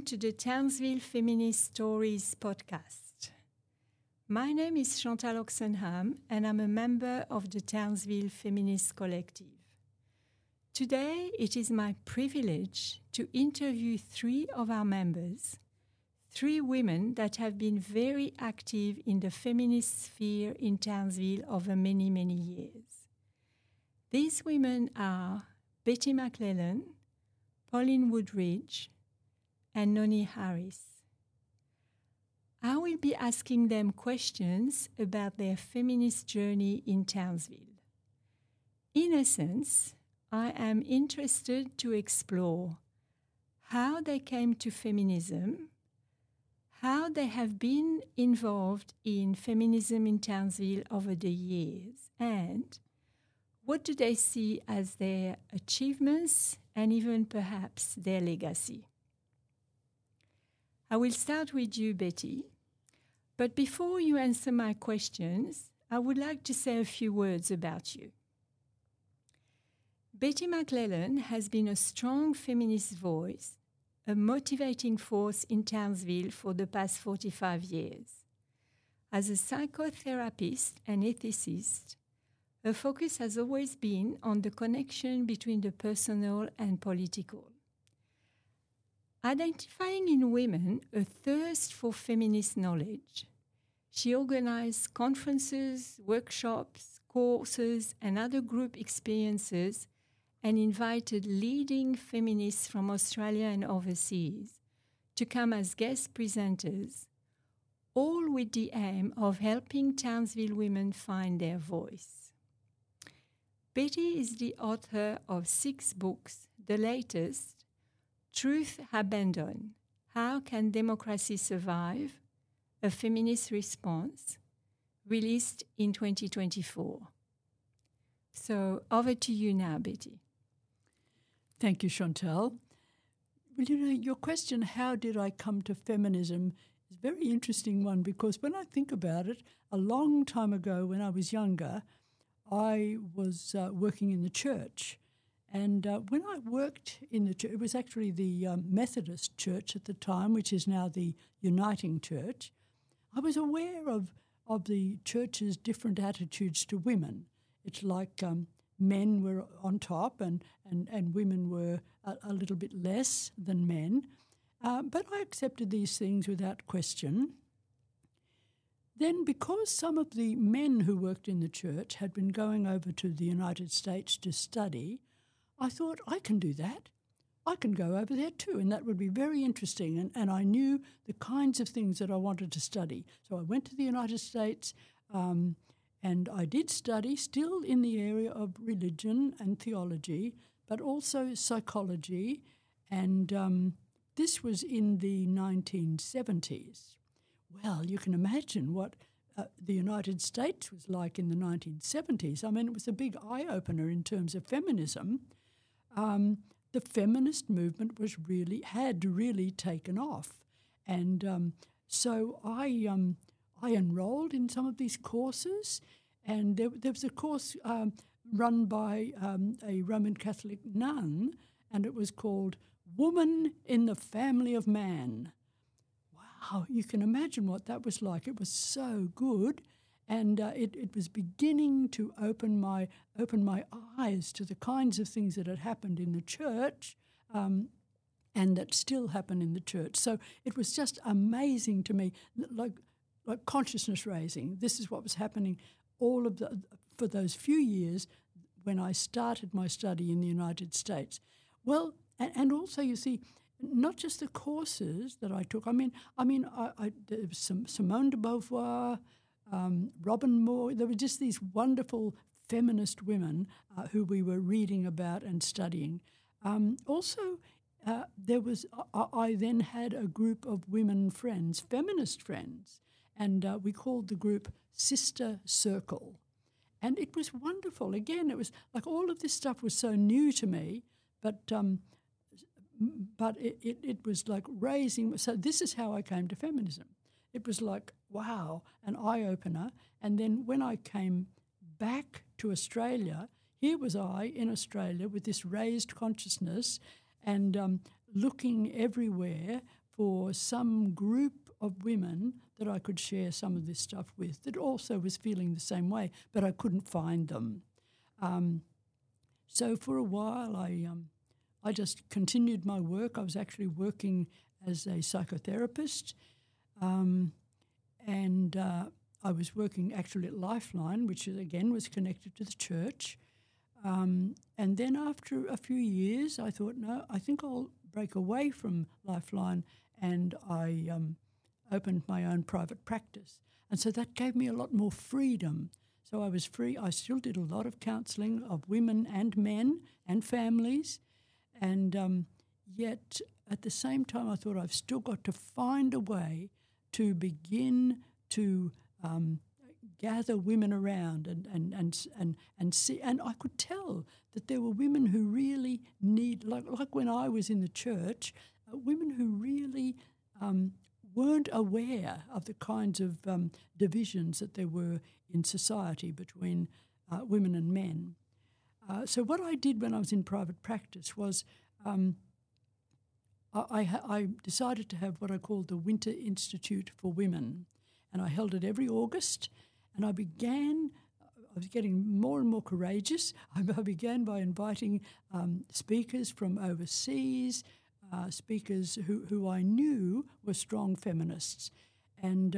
to the Townsville Feminist Stories podcast. My name is Chantal Oxenham and I'm a member of the Townsville Feminist Collective. Today, it is my privilege to interview three of our members, three women that have been very active in the feminist sphere in Townsville over many, many years. These women are Betty McClellan, Pauline Woodridge, and Noni Harris. I will be asking them questions about their feminist journey in Townsville. In essence, I am interested to explore how they came to feminism, how they have been involved in feminism in Townsville over the years, and what do they see as their achievements and even perhaps their legacy. I will start with you, Betty. But before you answer my questions, I would like to say a few words about you. Betty McClellan has been a strong feminist voice, a motivating force in Townsville for the past 45 years. As a psychotherapist and ethicist, her focus has always been on the connection between the personal and political. Identifying in women a thirst for feminist knowledge, she organized conferences, workshops, courses, and other group experiences and invited leading feminists from Australia and overseas to come as guest presenters, all with the aim of helping Townsville women find their voice. Betty is the author of 6 books, the latest, Truth Abandoned: How Can Democracy Survive? A Feminist Response, released in 2024. So over to you now, Betty. Thank you, Chantal. Well, your question, how did I come to feminism, is a very interesting one because when I think about it, a long time ago when I was younger, I was working in the church. And when I worked in the church, it was actually the Methodist Church at the time, which is now the Uniting Church. I was aware of the church's different attitudes to women. It's like men were on top and women were a little bit less than men. But I accepted these things without question. Then because some of the men who worked in the church had been going over to the United States to study, I thought, I can do that. I can go over there too, and that would be very interesting. And I knew the kinds of things that I wanted to study. So I went to the United States, and I did study, still in the area of religion and theology, but also psychology. And this was in the 1970s. Well, you can imagine what the United States was like in the 1970s. I mean, it was a big eye-opener in terms of feminism. The feminist movement had really taken off. And so I enrolled in some of these courses, and there was a course run by a Roman Catholic nun, and it was called Woman in the Family of Man. Wow, you can imagine what that was like. It was so good, and it was beginning to open my eyes to the kinds of things that had happened in the church and that still happen in the church. So it was just amazing to me, like consciousness raising. This is what was happening for those few years when I started my study in the United States. Well, and also, you see, not just the courses that I took. I mean, there was some Simone de Beauvoir, Robin Moore. There were just these wonderful feminist women who we were reading about and studying. Also, I then had a group of women friends, feminist friends, and we called the group Sister Circle. And it was wonderful. Again, it was like all of this stuff was so new to me, but it was like raising. So this is how I came to feminism. It was like, wow, an eye-opener. And then when I came back to Australia, here was I in Australia with this raised consciousness and looking everywhere for some group of women that I could share some of this stuff with that also was feeling the same way, but I couldn't find them. So for a while, I just continued my work. I was actually working as a psychotherapist, and I was working actually at Lifeline, which again was connected to the church. And then after a few years, I thought, no, I think I'll break away from Lifeline, and I opened my own private practice. And so that gave me a lot more freedom. So I was free. I still did a lot of counselling of women and men and families. And yet at the same time, I thought I've still got to find a way to begin to gather women around and see. And I could tell that there were women who really need, like when I was in the church, women who really weren't aware of the kinds of divisions that there were in society between women and men. So what I did when I was in private practice was I decided to have what I called the Winter Institute for Women, and I held it every August, and I was getting more and more courageous. I began by inviting speakers from overseas, speakers who I knew were strong feminists. And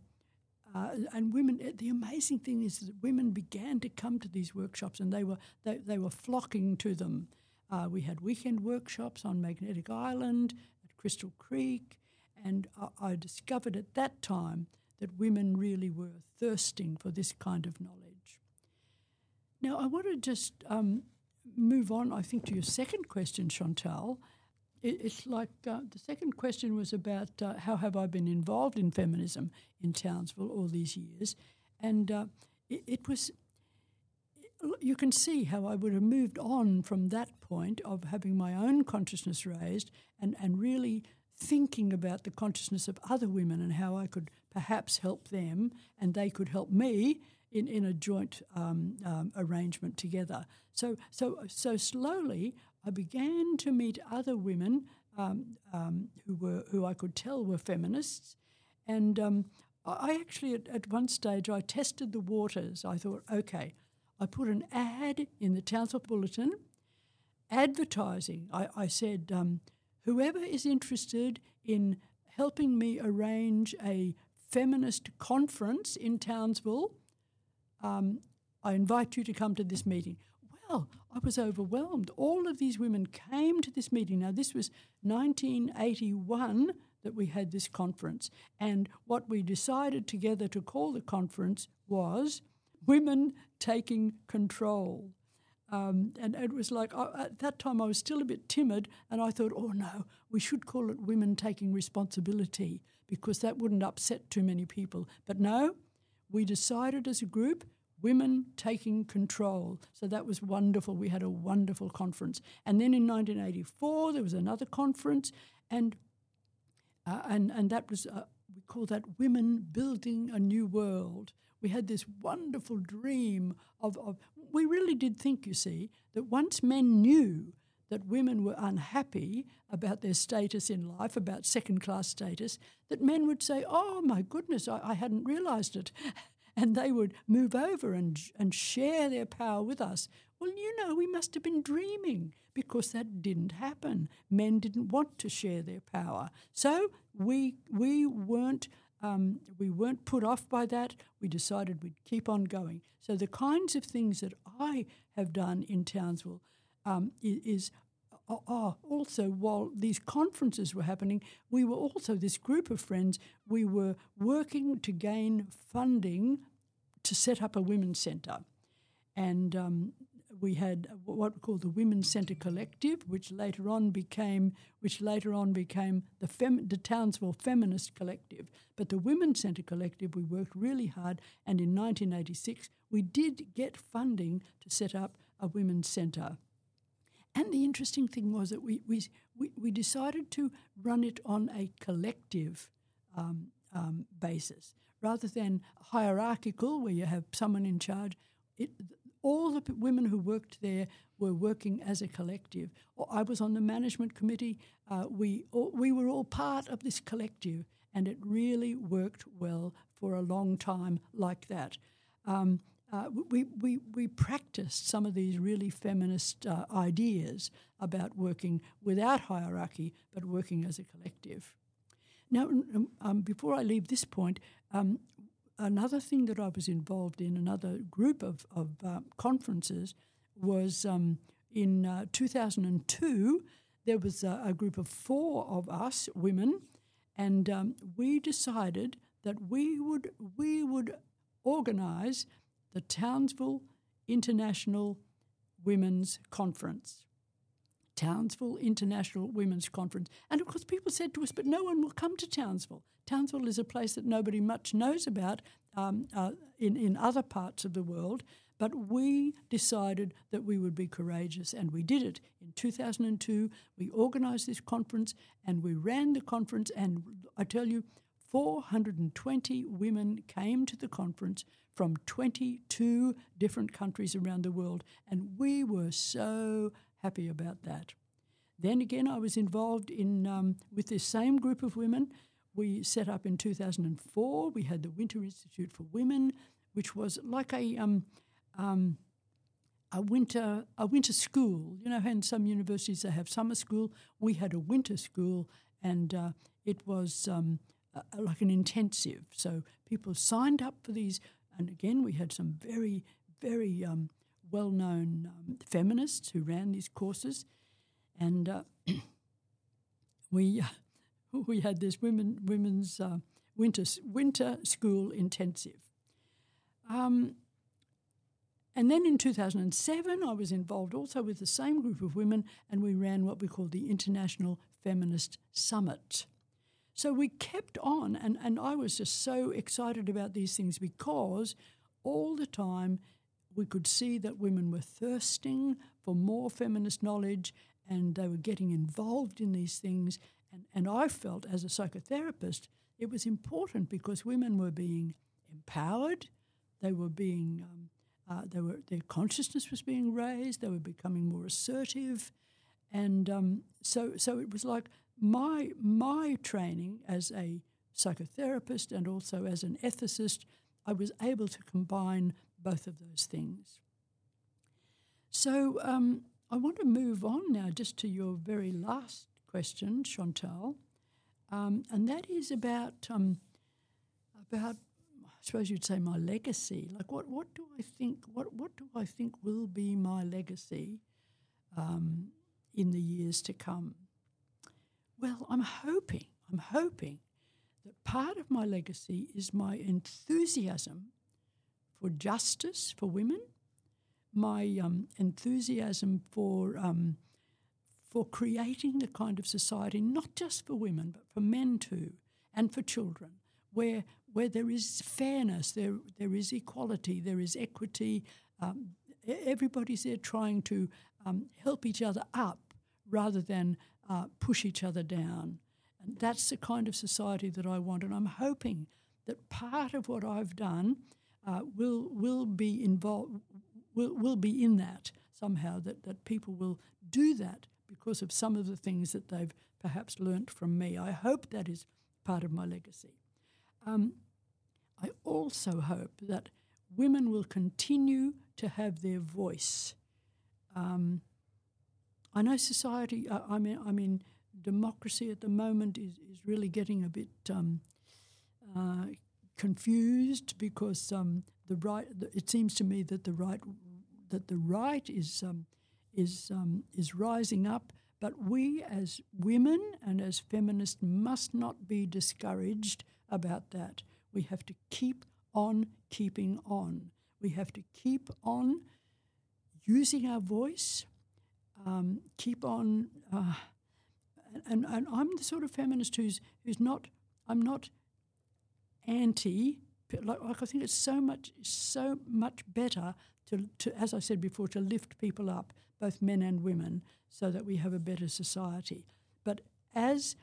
women, the amazing thing is that women began to come to these workshops, and they were flocking to them. We had weekend workshops on Magnetic Island, at Crystal Creek, and I discovered at that time that women really were thirsting for this kind of knowledge. Now, I want to just move on, I think, to your second question, Chantal. It's like the second question was about how have I been involved in feminism in Townsville all these years. And it was, you can see how I would have moved on from that point of having my own consciousness raised and really thinking about the consciousness of other women and how I could perhaps help them and they could help me in a joint arrangement together. So slowly I began to meet other women who I could tell were feminists, and I actually at one stage I tested the waters. I thought, okay, I put an ad in the Townsville Bulletin advertising. I said, whoever is interested in helping me arrange a feminist conference in Townsville, I invite you to come to this meeting. Well, I was overwhelmed. All of these women came to this meeting. Now, this was 1981 that we had this conference, and what we decided together to call the conference was Women Taking Control. And it was like, at that time I was still a bit timid, and I thought, oh no, we should call it Women Taking Responsibility, because that wouldn't upset too many people. But no, we decided as a group, Women Taking Control. So that was wonderful. We had a wonderful conference. And then in 1984 there was another conference, and that was, we call that Women Building a New World. We had this wonderful dream of we really did think, you see, that once men knew that women were unhappy about their status in life, about second-class status, that men would say, oh, my goodness, I hadn't realised it. And they would move over and share their power with us. Well, we must have been dreaming, because that didn't happen. Men didn't want to share their power. So we weren't put off by that. We decided we'd keep on going. So the kinds of things that I have done in Townsville is also, while these conferences were happening, we were also, this group of friends, we were working to gain funding to set up a women's centre. And we had what we call the Women's Centre Collective, which later on became the Townsville Feminist Collective. But the Women's Centre Collective, we worked really hard, and in 1986 we did get funding to set up a women's centre. And the interesting thing was that we decided to run it on a collective basis rather than hierarchical, where you have someone in charge. all the women who worked there were working as a collective. Or I was on the management committee. We were all part of this collective, and it really worked well for a long time like that. We practiced some of these really feminist ideas about working without hierarchy, but working as a collective. Now, before I leave this point, another thing that I was involved in, another group of conferences, was in 2002. There was a group of 4 of us women, and we decided that we would organise the Townsville International Women's Conference. Townsville International Women's Conference. And of course people said to us, but no one will come to Townsville. Townsville is a place that nobody much knows about in other parts of the world, but we decided that we would be courageous, and we did it. In 2002, we organised this conference and we ran the conference, and I tell you, 420 women came to the conference from 22 different countries around the world, and we were so happy about that. Then again, I was involved in with this same group of women. We set up in 2004. We had the Winter Institute for Women, which was like a winter school. You know, in some universities they have summer school. We had a winter school, and it was like an intensive. So people signed up for these, and again, we had some very, very well-known feminists who ran these courses, and we had this women's winter school intensive. And then in 2007, I was involved also with the same group of women, and we ran what we called the International Feminist Summit. So we kept on, and I was just so excited about these things because all the time we could see that women were thirsting for more feminist knowledge, and they were getting involved in these things. And I felt as a psychotherapist it was important because women were being empowered, they were being their consciousness was being raised, they were becoming more assertive, and so it was like my training as a psychotherapist and also as an ethicist, I was able to combine both of those things. So I want to move on now just to your very last question, Chantal, and that is about I suppose you'd say my legacy. Like what do I think will be my legacy in the years to come? Well, I'm hoping that part of my legacy is my enthusiasm for justice for women, my enthusiasm for creating the kind of society, not just for women, but for men too, and for children, where there is fairness, there is equality, there is equity. Everybody's there trying to help each other up rather than push each other down. And that's the kind of society that I want. And I'm hoping that part of what I've done will be involved, will be in that somehow, that people will do that because of some of the things that they've perhaps learnt from me. I hope that is part of my legacy. I also hope that women will continue to have their voice. I know society, I mean, democracy at the moment is really getting a bit confused because the right. It seems to me that the right is rising up, but we as women and as feminists must not be discouraged about that. We have to keep on keeping on. We have to keep on using our voice. Keep on, and I'm the sort of feminist who's not. I'm not anti. Like I think it's so much better to, as I said before, to lift people up, both men and women, so that we have a better society. But as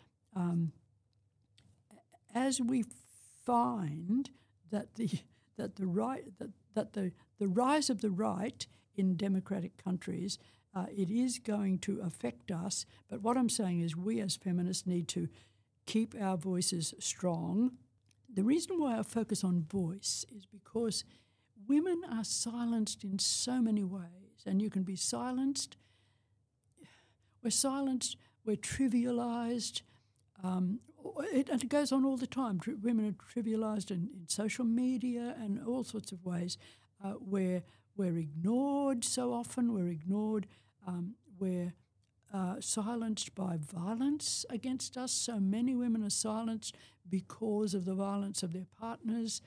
we find that the that the rise of the right in democratic countries, it is going to affect us. But what I'm saying is we as feminists need to keep our voices strong. The reason why I focus on voice is because women are silenced in so many ways, and you can be silenced. We're silenced, we're trivialised. It goes on all the time. Women are trivialised in social media and all sorts of ways. We're ignored so often. We're ignored. We're silenced by violence against us. So many women are silenced because of the violence of their partners.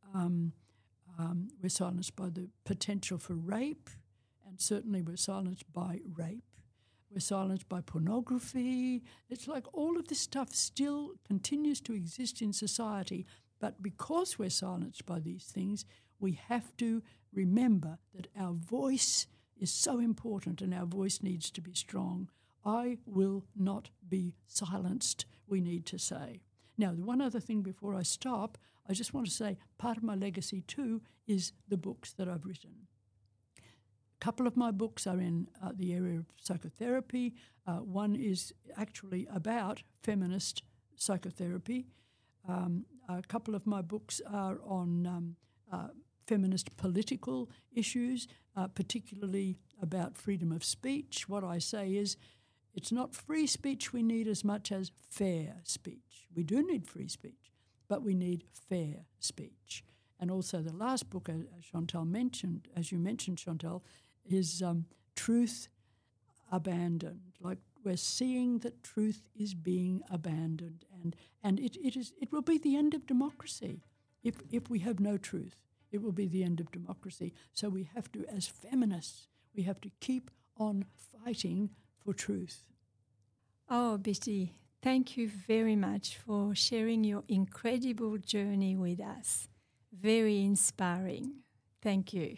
We're silenced by the potential for rape, and certainly we're silenced by rape. We're silenced by pornography. It's like all of this stuff still continues to exist in society, but because we're silenced by these things, we have to remember that our voice is so important and our voice needs to be strong. I will not be silenced, we need to say. Now, the one other thing before I stop, I just want to say part of my legacy too is the books that I've written. A couple of my books are in the area of psychotherapy. One is actually about feminist psychotherapy. A couple of my books are on feminist political issues, particularly about freedom of speech. What I say is it's not free speech we need as much as fair speech. We do need free speech, but we need fair speech. And also the last book, as Chantal mentioned, as you mentioned, Chantal, is Truth Abandoned. Like we're seeing that truth is being abandoned, and it will be the end of democracy if we have no truth. It will be the end of democracy. So we have to, as feminists, we have to keep on fighting for truth. Oh, Betty, thank you very much for sharing your incredible journey with us. Very inspiring. Thank you.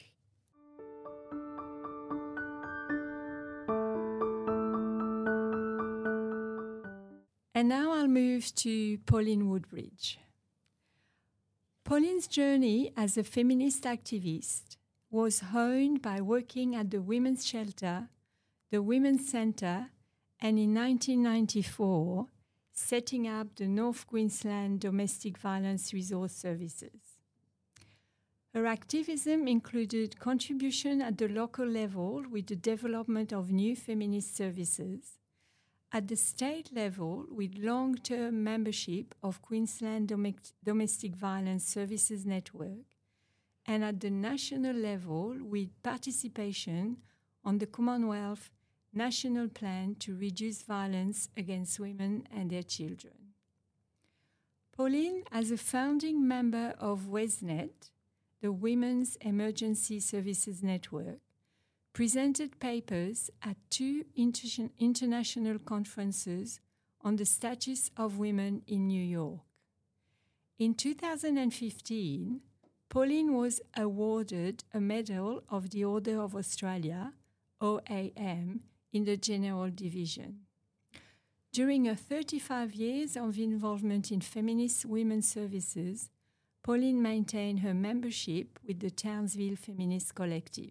And now I'll move to Pauline Woodbridge. Pauline's journey as a feminist activist was honed by working at the Women's Shelter, the Women's Centre, and in 1994, setting up the North Queensland Domestic Violence Resource Services. Her activism included contribution at the local level with the development of new feminist services, at the state level with long-term membership of Queensland Domestic Violence Services Network, and at the national level with participation on the Commonwealth National Plan to Reduce Violence Against Women and Their Children. Pauline, as a founding member of WESNET, the Women's Emergency Services Network, presented papers at two international conferences on the status of women in New York. In 2015, Pauline was awarded a Medal of the Order of Australia, OAM, in the General Division. During her 35 years of involvement in feminist women's services, Pauline maintained her membership with the Townsville Feminist Collective.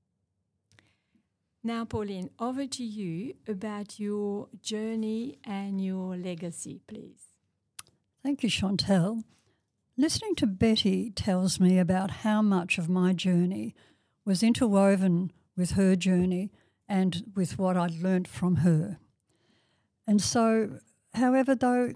Now, Pauline, over to you about your journey and your legacy, please. Thank you, Chantal. Listening to Betty tells me about how much of my journey was interwoven with her journey and with what I'd learnt from her. And so, however, though,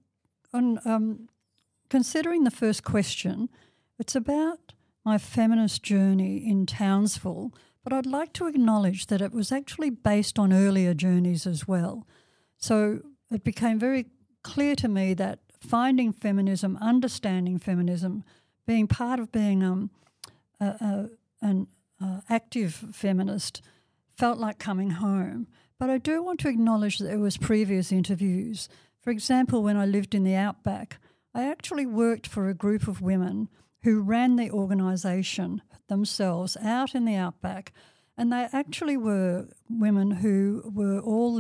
considering the first question, it's about my feminist journey in Townsville, but I'd like to acknowledge that it was actually based on earlier journeys as well. So it became very clear to me that finding feminism, understanding feminism, being part of being an active feminist felt like coming home. But I do want to acknowledge that there was previous interviews. For example, when I lived in the outback, I actually worked for a group of women who ran the organisation themselves out in the outback, and they actually were women who were all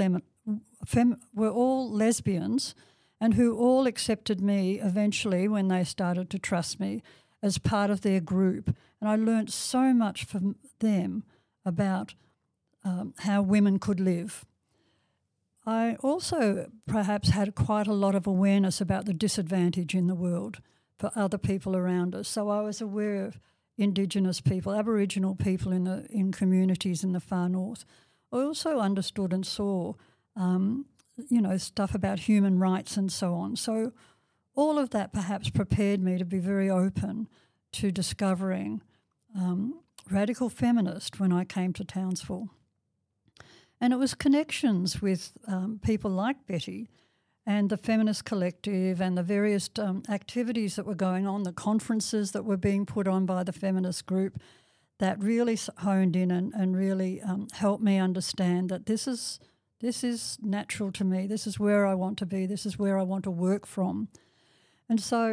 lesbians and who all accepted me eventually when they started to trust me as part of their group. And I learnt so much from them about how women could live. I also perhaps had quite a lot of awareness about the disadvantage in the world for other people around us. So I was aware of Indigenous people, Aboriginal people in communities in the far north. I also understood and saw, stuff about human rights and so on. So all of that perhaps prepared me to be very open to discovering radical feminist when I came to Townsville. And it was connections with people like Betty and the Feminist Collective and the various activities that were going on, the conferences that were being put on by the feminist group that really honed in and really helped me understand that this is natural to me, this is where I want to be, this is where I want to work from. And so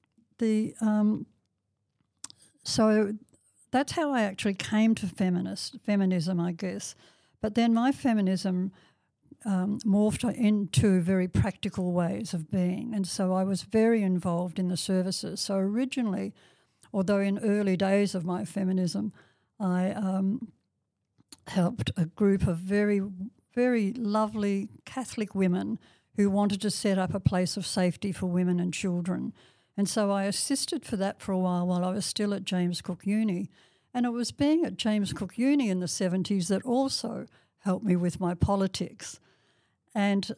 so that's how I actually came to feminism, I guess. But then my feminism morphed into very practical ways of being. And so I was very involved in the services. So originally, although in early days of my feminism, I helped a group of very, very lovely Catholic women who wanted to set up a place of safety for women and children. And so I assisted for that for a while I was still at James Cook Uni. And it was being at James Cook Uni in the 70s that also helped me with my politics. And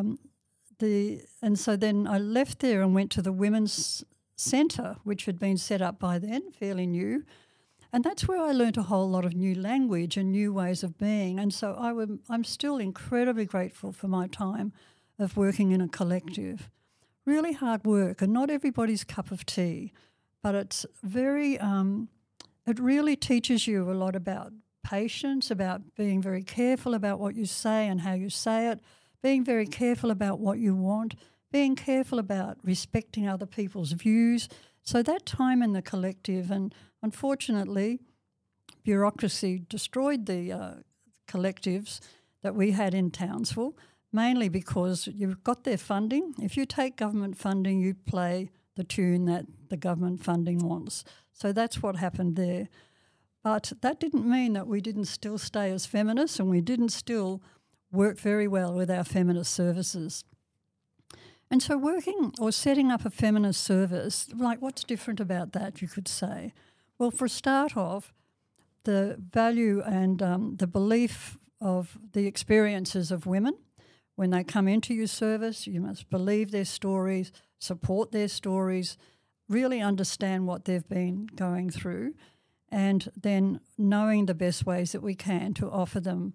so then I left there and went to the Women's Centre, which had been set up by then, fairly new. And that's where I learnt a whole lot of new language and new ways of being. And so I'm still incredibly grateful for my time of working in a collective. Really hard work and not everybody's cup of tea, but it's very... it really teaches you a lot about patience, about being very careful about what you say and how you say it, being very careful about what you want, being careful about respecting other people's views. So that time in the collective, and unfortunately bureaucracy destroyed the collectives that we had in Townsville, mainly because you've got their funding. If you take government funding, you play the tune that the government funding wants. So that's what happened there. But that didn't mean that we didn't still stay as feminists and we didn't still work very well with our feminist services. And so working or setting up a feminist service, like what's different about that, you could say? Well, for a start off, the value and the belief of the experiences of women. When they come into your service, you must believe their stories, support their stories, really understand what they've been going through, and then knowing the best ways that we can to offer them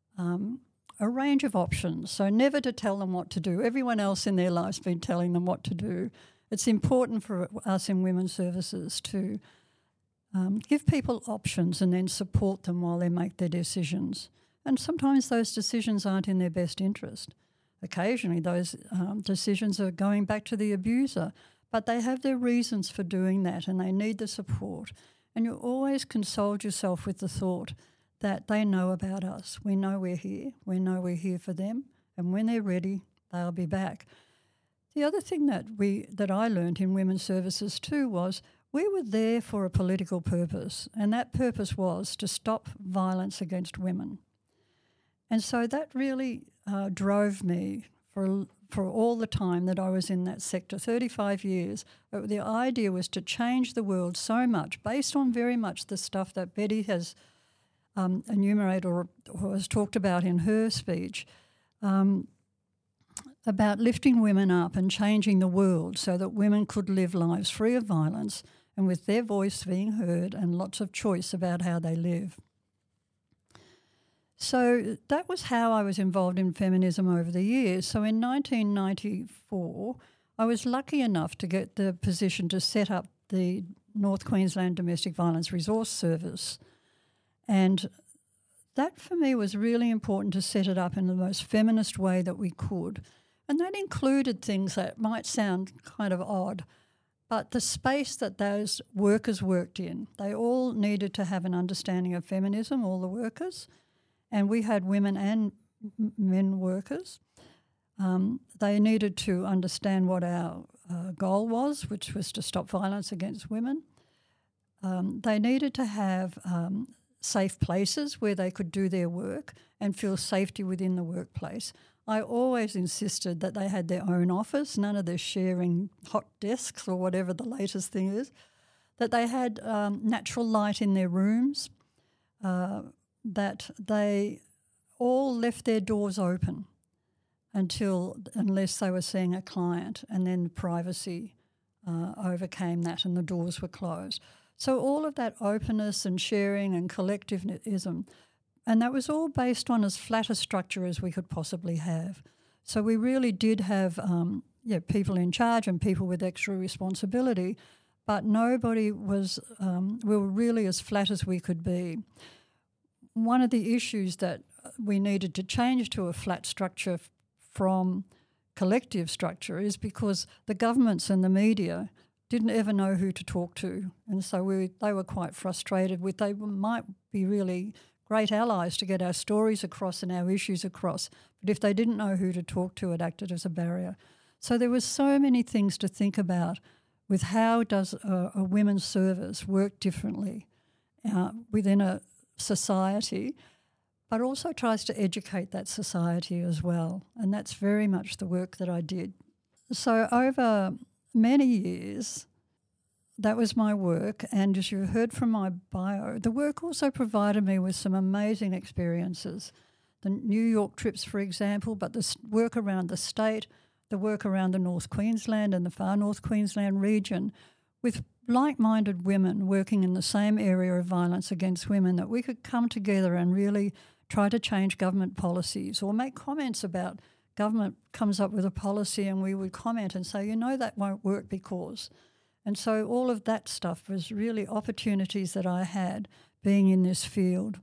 a range of options. So never to tell them what to do. Everyone else in their life's been telling them what to do. It's important for us in women's services to give people options and then support them while they make their decisions. And sometimes those decisions aren't in their best interest. Occasionally those decisions are going back to the abuser, but they have their reasons for doing that and they need the support. And you always console yourself with the thought that they know about us. We know we're here. We know we're here for them. And when they're ready, they'll be back. The other thing that I learned in women's services too was we were there for a political purpose, and that purpose was to stop violence against women. And so that really drove me for all the time that I was in that sector, 35 years. The idea was to change the world so much, based on very much the stuff that Betty has enumerated or has talked about in her speech, about lifting women up and changing the world so that women could live lives free of violence and with their voice being heard and lots of choice about how they live. So that was how I was involved in feminism over the years. So in 1994, I was lucky enough to get the position to set up the North Queensland Domestic Violence Resource Service. And that for me was really important to set it up in the most feminist way that we could. And that included things that might sound kind of odd, but the space that those workers worked in, they all needed to have an understanding of feminism, all the workers. And we had women and men workers. They needed to understand what our goal was, which was to stop violence against women. They needed to have safe places where they could do their work and feel safety within the workplace. I always insisted that they had their own office, none of this sharing hot desks or whatever the latest thing is, that they had natural light in their rooms, that they all left their doors open unless they were seeing a client, and then privacy overcame that and the doors were closed. So all of that openness and sharing and collectivism, and that was all based on as flat a structure as we could possibly have. So we really did have people in charge and people with extra responsibility, but nobody was, we were really as flat as we could be. One of the issues that we needed to change to a flat structure from collective structure is because the governments and the media didn't ever know who to talk to, and so they were quite frustrated with, they might be really great allies to get our stories across and our issues across, but if they didn't know who to talk to, it acted as a barrier. So there were so many things to think about with how does a women's service work differently within a society, but also tries to educate that society as well, and that's very much the work that I did. So over many years, that was my work, and as you heard from my bio, the work also provided me with some amazing experiences. The New York trips, for example, but the work around the state, the work around the North Queensland and the far North Queensland region, with like-minded women working in the same area of violence against women, that we could come together and really try to change government policies or make comments about government comes up with a policy and we would comment and say, that won't work because. And so all of that stuff was really opportunities that I had being in this field.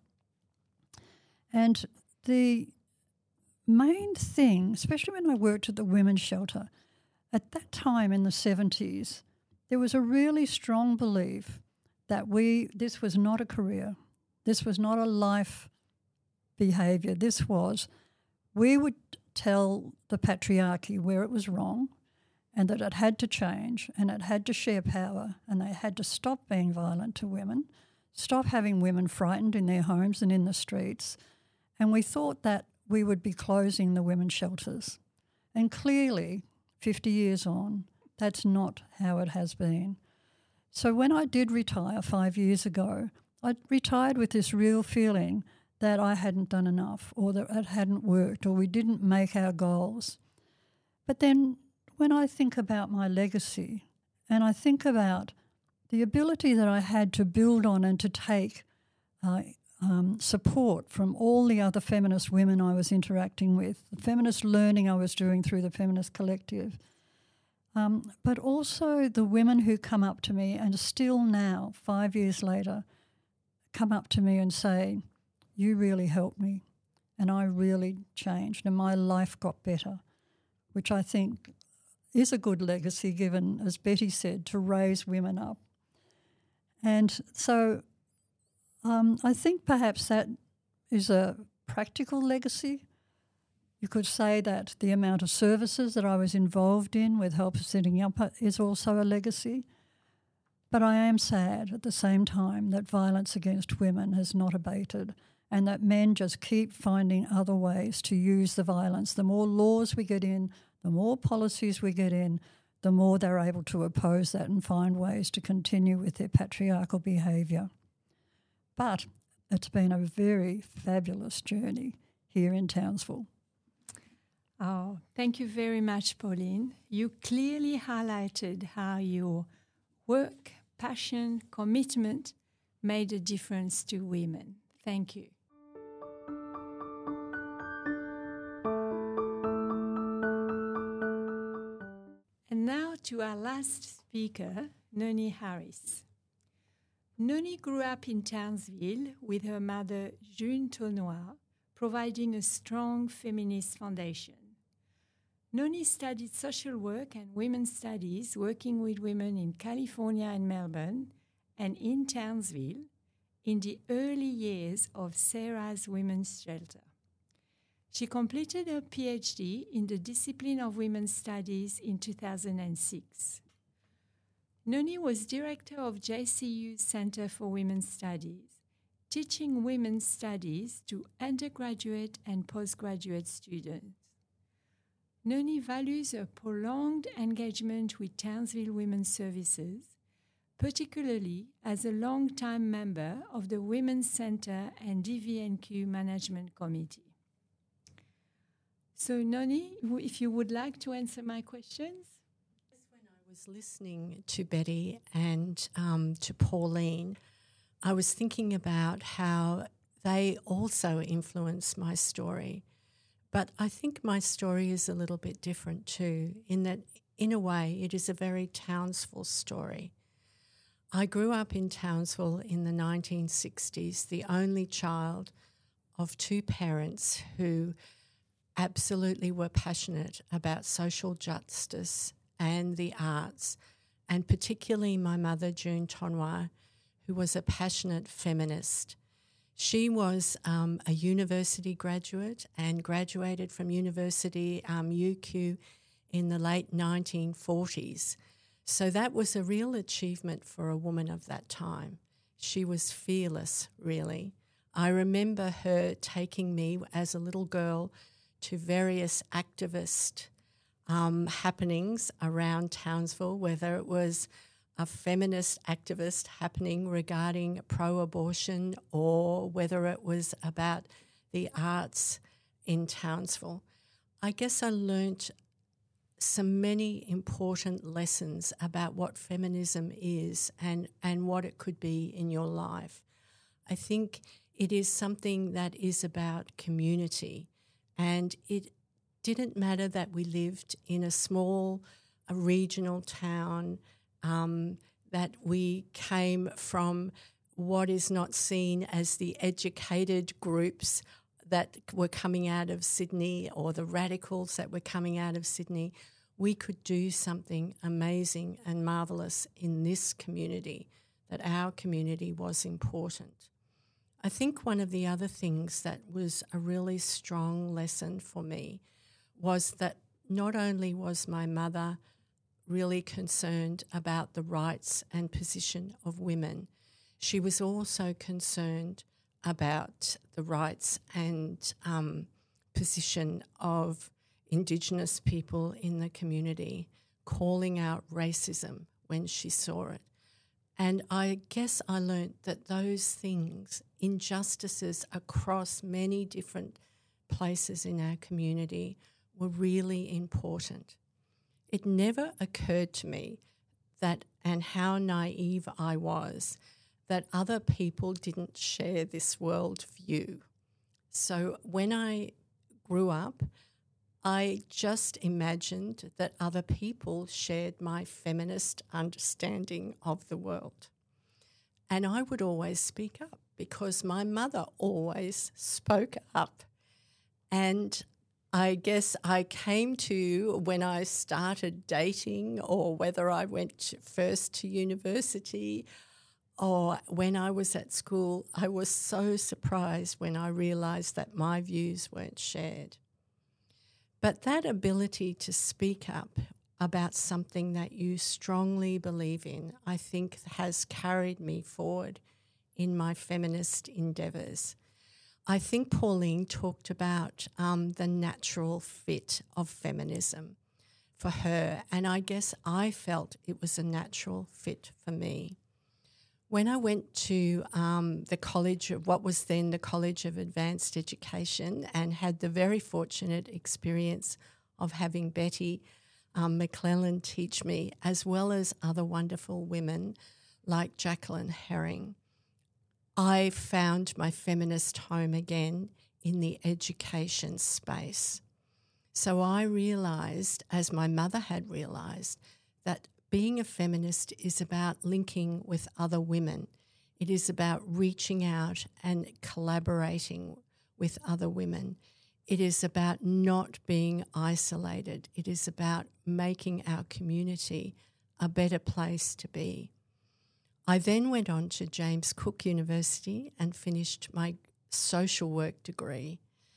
And the main thing, especially when I worked at the women's shelter, at that time in the 70s, there was a really strong belief that this was not a career, this was not a life behaviour, we would tell the patriarchy where it was wrong and that it had to change and it had to share power and they had to stop being violent to women, stop having women frightened in their homes and in the streets. And we thought that we would be closing the women's shelters. And clearly, 50 years on, that's not how it has been. So when I did retire 5 years ago, I retired with this real feeling that I hadn't done enough or that it hadn't worked or we didn't make our goals. But then when I think about my legacy and I think about the ability that I had to build on and to take support from all the other feminist women I was interacting with, the feminist learning I was doing through the Feminist Collective, but also the women who come up to me and still now, 5 years later, come up to me and say, you really helped me and I really changed and my life got better, which I think is a good legacy given, as Betty said, to raise women up. And so I think perhaps that is a practical legacy. You could say that the amount of services that I was involved in with Help Setting Up is also a legacy. But I am sad at the same time that violence against women has not abated and that men just keep finding other ways to use the violence. The more laws we get in, the more policies we get in, the more they're able to oppose that and find ways to continue with their patriarchal behaviour. But it's been a very fabulous journey here in Townsville. Oh, thank you very much, Pauline. You clearly highlighted how your work, passion, commitment made a difference to women. Thank you. And now to our last speaker, Noni Harris. Noni grew up in Townsville with her mother, June Tonois, providing a strong feminist foundation. Noni studied social work and women's studies, working with women in California and Melbourne, and in Townsville in the early years of Sarah's Women's Shelter. She completed her PhD in the discipline of women's studies in 2006. Noni was director of JCU's Center for Women's Studies, teaching women's studies to undergraduate and postgraduate students. Noni values a prolonged engagement with Townsville Women's Services, particularly as a long-time member of the Women's Center and DVNQ Management Committee. So, Noni, if you would like to answer my questions. When I was listening to Betty and to Pauline, I was thinking about how they also influenced my story. But I think my story is a little bit different too, in that, in a way, it is a very Townsville story. I grew up in Townsville in the 1960s, the only child of two parents who absolutely were passionate about social justice and the arts, and particularly my mother, June Tonwa, who was a passionate feminist. She was a university graduate and graduated from University UQ in the late 1940s. So that was a real achievement for a woman of that time. She was fearless, really. I remember her taking me as a little girl to various activist happenings around Townsville, whether it was a feminist activist happening regarding pro-abortion or whether it was about the arts in Townsville. I guess I learnt many important lessons about what feminism is and what it could be in your life. I think it is something that is about community, and it didn't matter that we lived in a small regional town, that we came from what is not seen as the educated groups that were coming out of Sydney or the radicals that were coming out of Sydney. We could do something amazing and marvellous in this community, that our community was important. I think one of the other things that was a really strong lesson for me was that not only was my mother really concerned about the rights and position of women, she was also concerned about the rights and position of Indigenous people in the community, calling out racism when she saw it. And I guess I learnt that those things, injustices across many different places in our community, were really important. It never occurred to me that, and how naive I was, that other people didn't share this world view. So when I grew up, I just imagined that other people shared my feminist understanding of the world. And I would always speak up because my mother always spoke up. And I guess I came to, when I started dating, or whether I went first to university or when I was at school, I was so surprised when I realised that my views weren't shared. But that ability to speak up about something that you strongly believe in, I think has carried me forward in my feminist endeavours. I think Pauline talked about the natural fit of feminism for her, and I guess I felt it was a natural fit for me. When I went to the college of what was then the College of Advanced Education, and had the very fortunate experience of having Betty McClellan teach me, as well as other wonderful women like Jacqueline Herring, I found my feminist home again in the education space. So I realised, as my mother had realised, that being a feminist is about linking with other women. It is about reaching out and collaborating with other women. It is about not being isolated. It is about making our community a better place to be. I then went on to James Cook University and finished my social work degree.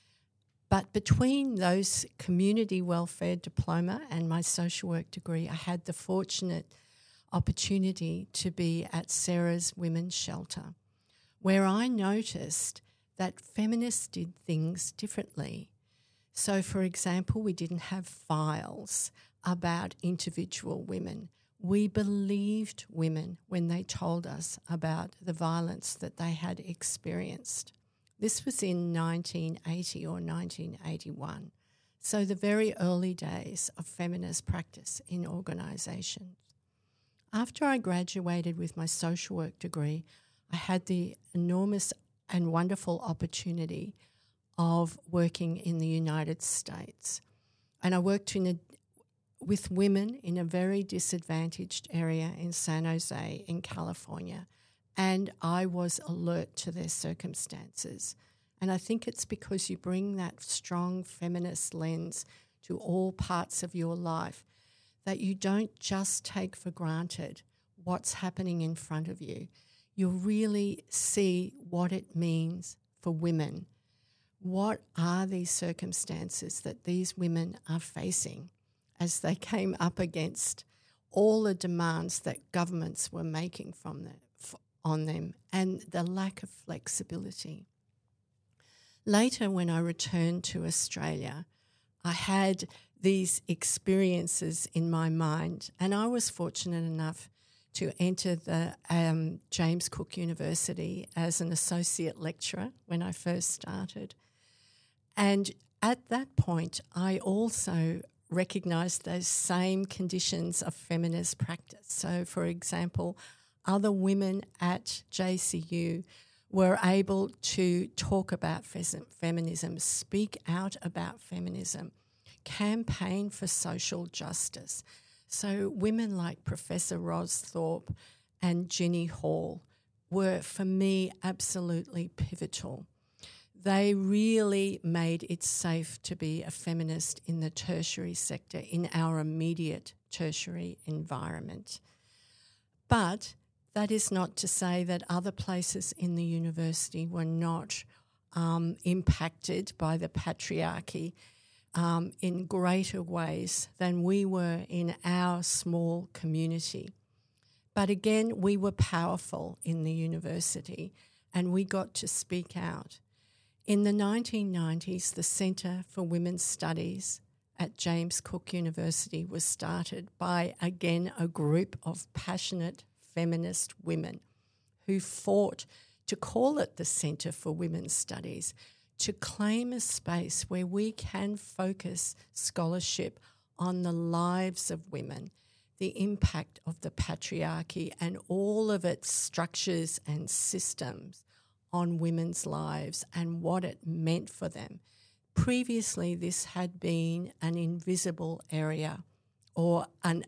But between those community welfare diploma and my social work degree, I had the fortunate opportunity to be at Sarah's Women's Shelter, where I noticed that feminists did things differently. So, for example, we didn't have files about individual women. We believed women when they told us about the violence that they had experienced. This was in 1980 or 1981, so the very early days of feminist practice in organisations. After I graduated with my social work degree, I had the enormous and wonderful opportunity of working in the United States. And I worked with women in a very disadvantaged area in San Jose in California, and I was alert to their circumstances. And I think it's because you bring that strong feminist lens to all parts of your life that you don't just take for granted what's happening in front of you. You really see what it means for women. What are these circumstances that these women are facing as they came up against all the demands that governments were making on them and the lack of flexibility? Later, when I returned to Australia, I had these experiences in my mind, and I was fortunate enough to enter the James Cook University as an associate lecturer when I first started. And at that point, I also recognised those same conditions of feminist practice. So, for example, other women at JCU were able to talk about feminism, speak out about feminism, campaign for social justice. So women like Professor Ros Thorpe and Ginny Hall were, for me, absolutely pivotal. They really made it safe to be a feminist in the tertiary sector, in our immediate tertiary environment. But that is not to say that other places in the university were not impacted by the patriarchy in greater ways than we were in our small community. But again, we were powerful in the university and we got to speak out. In the 1990s, the Centre for Women's Studies at James Cook University was started by, again, a group of passionate feminist women who fought to call it the Centre for Women's Studies, to claim a space where we can focus scholarship on the lives of women, the impact of the patriarchy and all of its structures and systems on women's lives and what it meant for them. Previously, this had been an invisible area or an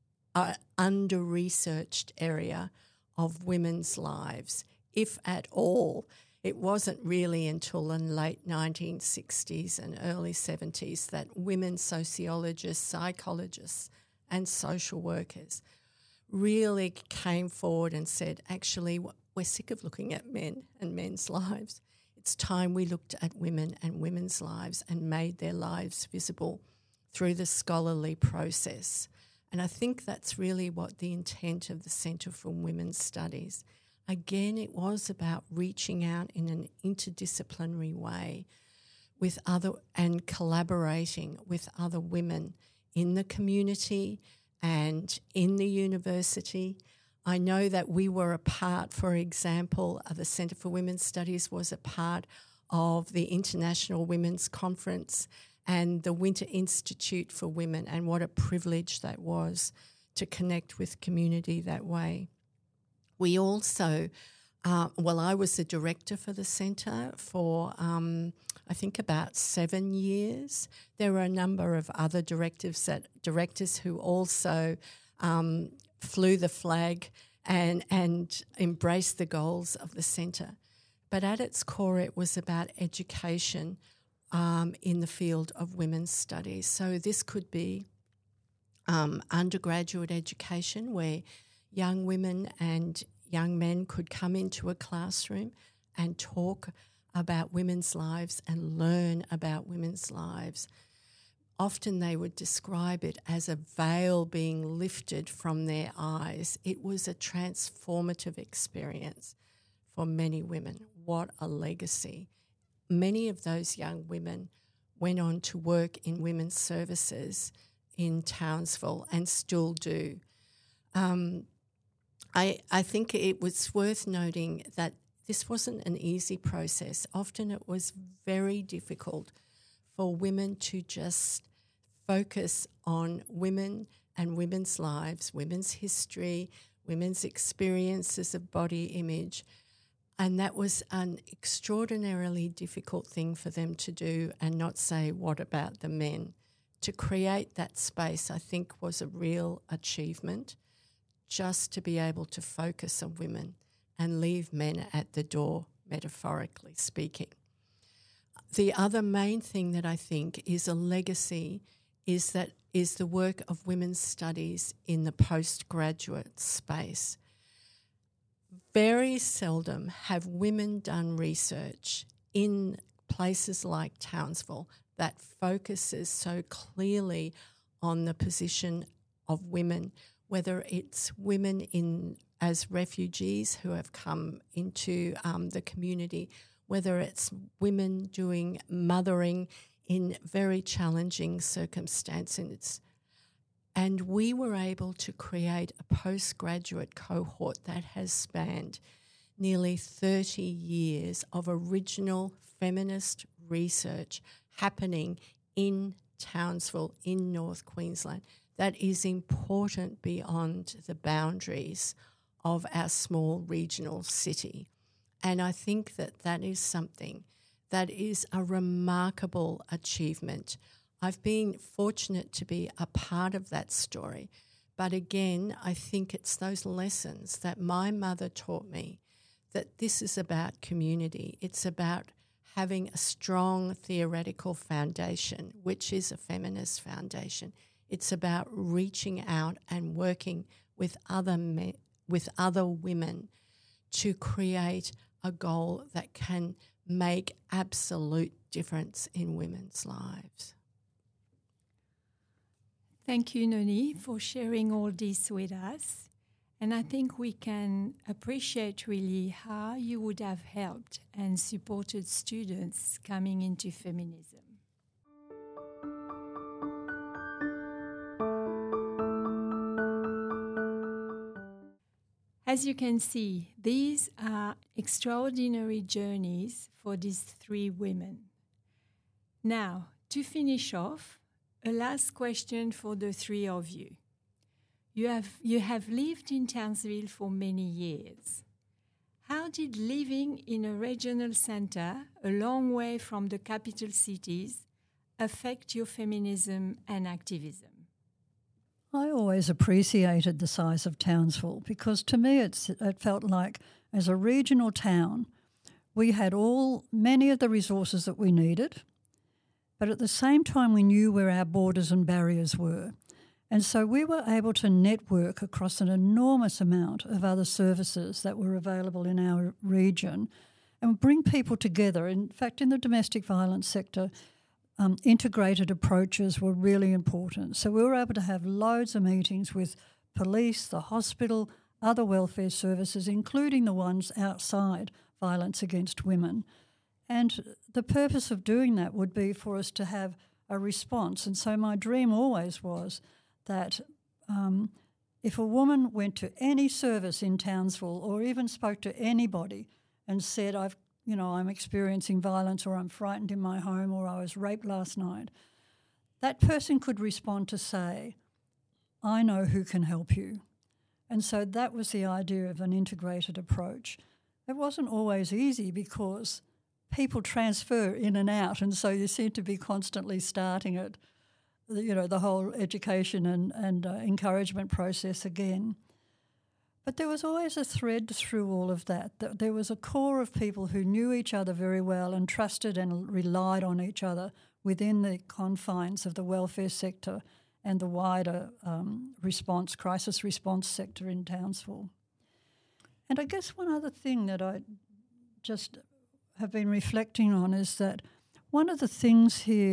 under-researched area of women's lives, if at all. It wasn't really until the late 1960s and early 70s that women sociologists, psychologists and social workers really came forward and said, actually, we're sick of looking at men and men's lives. It's time we looked at women and women's lives and made their lives visible through the scholarly process. And I think that's really what the intent of the Centre for Women's Studies. Again, it was about reaching out in an interdisciplinary way with other and collaborating with other women in the community and in the university. I know that we were a part, for example, the Centre for Women's Studies was a part of the International Women's Conference and the Winter Institute for Women, and what a privilege that was to connect with community that way. We also, I was the director for the centre for I think about 7 years. There were a number of other directors who also flew the flag and embraced the goals of the centre. But at its core, it was about education in the field of women's studies. So this could be undergraduate education where young women and young men could come into a classroom and talk about women's lives and learn about women's lives. often they would describe it as a veil being lifted from their eyes. It was a transformative experience for many women. What a legacy. Many of those young women went on to work in women's services in Townsville and still do. I think it was worth noting that this wasn't an easy process. Often it was very difficult for women to just focus on women and women's lives, women's history, women's experiences of body image. And that was an extraordinarily difficult thing for them to do and not say, what about the men? To create that space, I think, was a real achievement, just to be able to focus on women and leave men at the door, metaphorically speaking. The other main thing that I think is a legacy is the work of women's studies in the postgraduate space. Very seldom have women done research in places like Townsville that focuses so clearly on the position of women, whether it's women as refugees who have come into the community, whether it's women doing mothering in very challenging circumstances. And we were able to create a postgraduate cohort that has spanned nearly 30 years of original feminist research happening in Townsville, in North Queensland, that is important beyond the boundaries of our small regional city. And I think that is something that is a remarkable achievement. I've been fortunate to be a part of that story. But again, I think it's those lessons that my mother taught me, that this is about community. It's about having a strong theoretical foundation, which is a feminist foundation. It's about reaching out and working with other women to create a goal that can make absolute difference in women's lives. Thank you, Noni, for sharing all this with us. And I think we can appreciate really how you would have helped and supported students coming into feminism. As you can see, these are extraordinary journeys for these three women. Now, to finish off, a last question for the three of you. You have lived in Townsville for many years. How did living in a regional centre, a long way from the capital cities, affect your feminism and activism? I always appreciated the size of Townsville because to me it felt like as a regional town we had many of the resources that we needed, but at the same time we knew where our borders and barriers were. And so we were able to network across an enormous amount of other services that were available in our region and bring people together. In fact, in the domestic violence sector, integrated approaches were really important. So we were able to have loads of meetings with police, the hospital, other welfare services, including the ones outside violence against women. And the purpose of doing that would be for us to have a response. And so my dream always was that if a woman went to any service in Townsville or even spoke to anybody and said, I'm experiencing violence or I'm frightened in my home or I was raped last night, that person could respond to say, I know who can help you. And so that was the idea of an integrated approach. It wasn't always easy because people transfer in and out, and so you seem to be constantly starting it, the whole education and encouragement process again. But there was always a thread through all of that. There was a core of people who knew each other very well and trusted and relied on each other within the confines of the welfare sector and the wider crisis response sector in Townsville. And I guess one other thing that I just have been reflecting on is that one of the things here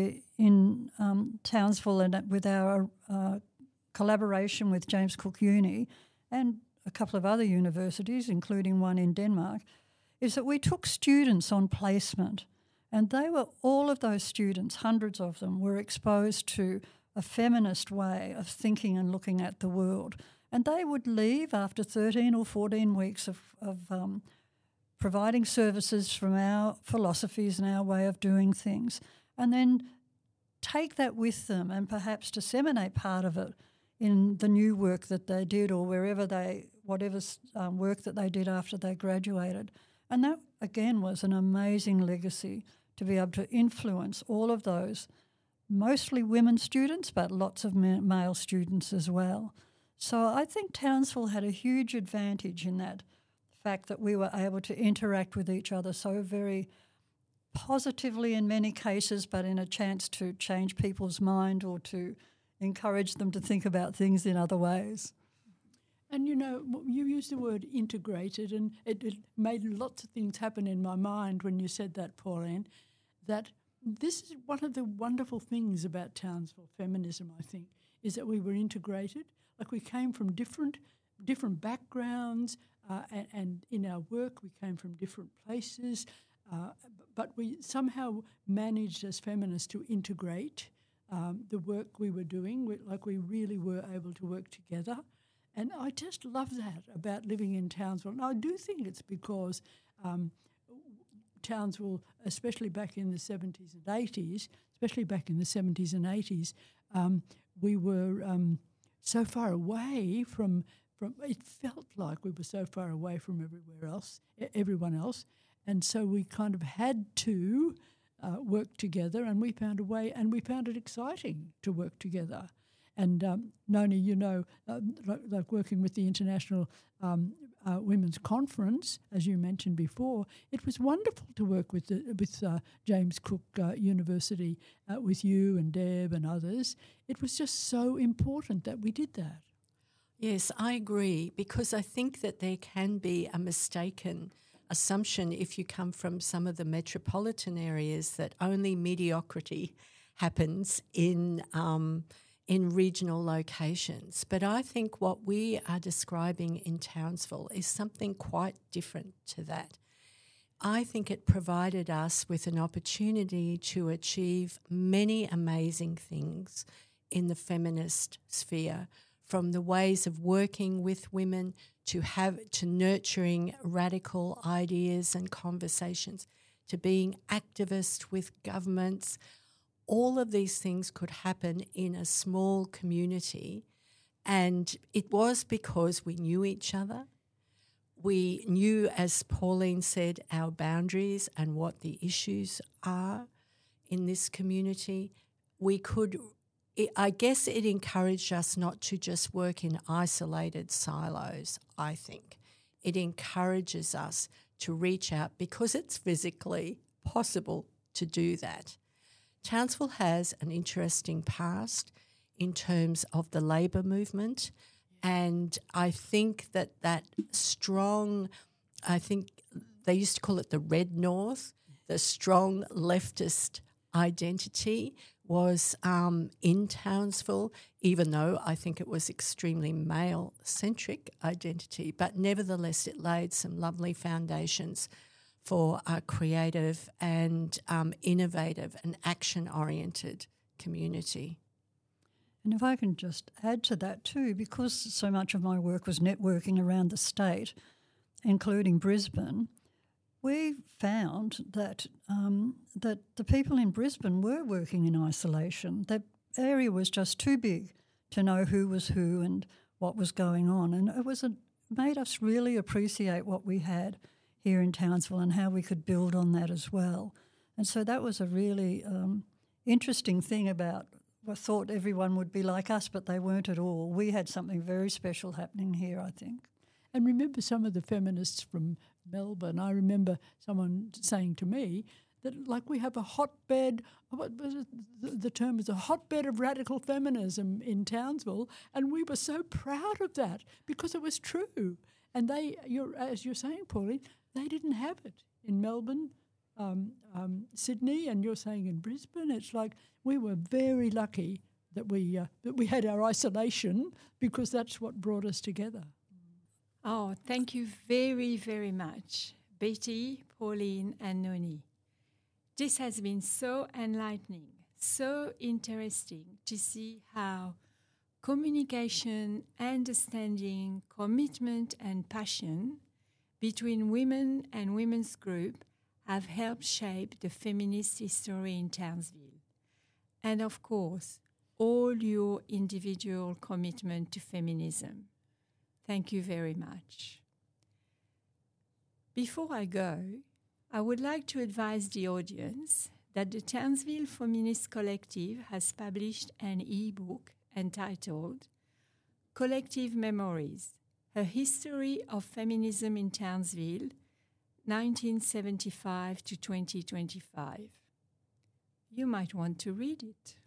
in Townsville and with our collaboration with James Cook Uni and a couple of other universities, including one in Denmark, is that we took students on placement, and all of those students, hundreds of them, were exposed to a feminist way of thinking and looking at the world. And they would leave after 13 or 14 weeks of providing services from our philosophies and our way of doing things, and then take that with them and perhaps disseminate part of it in the new work that they did or whatever work that they did after they graduated. And that, again, was an amazing legacy to be able to influence all of those, mostly women students, but lots of male students as well. So I think Townsville had a huge advantage in that fact that we were able to interact with each other so very positively in many cases, but in a chance to change people's mind or to encourage them to think about things in other ways. And, you know, you used the word integrated, and it made lots of things happen in my mind when you said that, Pauline, that this is one of the wonderful things about Townsville feminism, I think, is that we were integrated. Like, we came from different backgrounds, and in our work we came from different places, but we somehow managed as feminists to integrate the work we were doing. We really were able to work together. And I just love that about living in Townsville. And I do think it's because Townsville, especially back in the 70s and 80s, we were so far away from it felt like we were so far away from everyone else. And so we kind of had to work together, and we found a way, and we found it exciting to work together. And Noni, you know, like working with the International Women's Conference, as you mentioned before, it was wonderful to work with James Cook University, with you and Deb and others. It was just so important that we did that. Yes, I agree, because I think that there can be a mistaken assumption if you come from some of the metropolitan areas that only mediocrity happens in regional locations. But I think what we are describing in Townsville is something quite different to that. I think it provided us with an opportunity to achieve many amazing things in the feminist sphere, from the ways of working with women to nurturing radical ideas and conversations, to being activist with governments. All of these things could happen in a small community, and it was because we knew each other. We knew, as Pauline said, our boundaries and what the issues are in this community. I guess it encouraged us not to just work in isolated silos, I think. It encourages us to reach out because it's physically possible to do that. Townsville has an interesting past in terms of the labour movement, and I think that strong, I think they used to call it the Red North, the strong leftist identity was in Townsville, even though I think it was extremely male-centric identity, but nevertheless it laid some lovely foundations for a creative and innovative and action-oriented community. And if I can just add to that too, because so much of my work was networking around the state, including Brisbane, we found that that the people in Brisbane were working in isolation. That area was just too big to know who was who and what was going on, and it made us really appreciate what we had here in Townsville and how we could build on that as well. And so that was a really interesting thing about. I thought everyone would be like us, but they weren't at all. We had something very special happening here, I think. And remember some of the feminists from Melbourne. I remember someone saying to me that, like, we have a hotbed, the term is a hotbed of radical feminism in Townsville, and we were so proud of that because it was true. And as you're saying, Pauline, they didn't have it in Melbourne. Sydney, and you're saying in Brisbane. It's like we were very lucky that we had our isolation, because that's what brought us together. Oh, thank you very, very much, Betty, Pauline, and Noni. This has been so enlightening, so interesting to see how communication, understanding, commitment, and passion between women and women's group have helped shape the feminist history in Townsville. And of course, all your individual commitment to feminism. Thank you very much. Before I go, I would like to advise the audience that the Townsville Feminist Collective has published an e-book entitled Collective Memories, A History of Feminism in Townsville, 1975 to 2025. You might want to read it.